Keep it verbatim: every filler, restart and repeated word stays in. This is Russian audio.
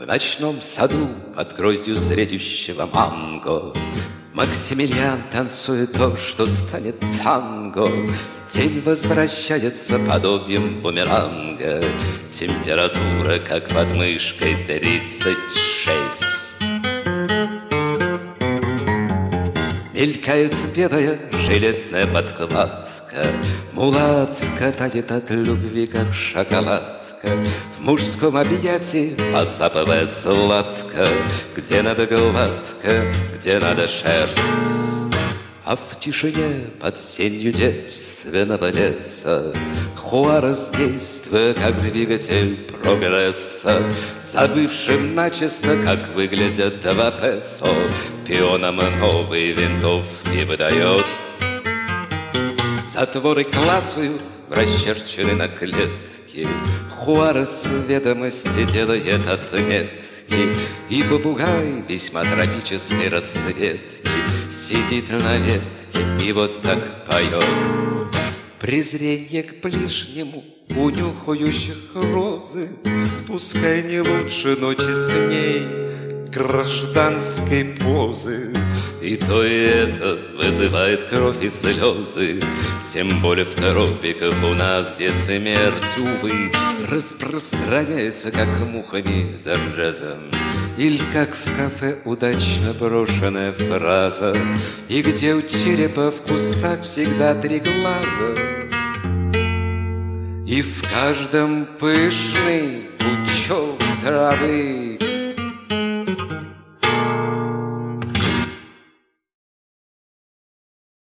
ночном саду под гроздью зретющего манго Максимилиан танцует то, что станет танго. День возвращается подобием бумеранга. Температура, как под мышкой, тридцать шесть. Мелькает белая жилетная подкладка. Мулатка тает от любви, как шоколадка. В мужском объятии посапывая сладко. Где надо гладко, где надо шерсть. А в тишине под сенью девственного леса Хуарес, действуя как двигатель прогресса, забывшим начисто, как выглядят два песо, пионам новые винтовки выдает. Затворы клацают, расчерчены на клетке. Хуарес ведомости делает отметки. И попугай весьма тропической расцветки сидит на ветке и вот так поет. Презрение к ближнему у нюхающих розы, пускай не лучше ночи с ней гражданской позы. И то и это вызывает кровь и слезы. Тем более в тропиках у нас, где смерть, увы, распространяется, как мухами заразом. Или как в кафе удачно брошенная фраза, и где у черепа в кустах всегда три глаза. И в каждом пышный пучок травы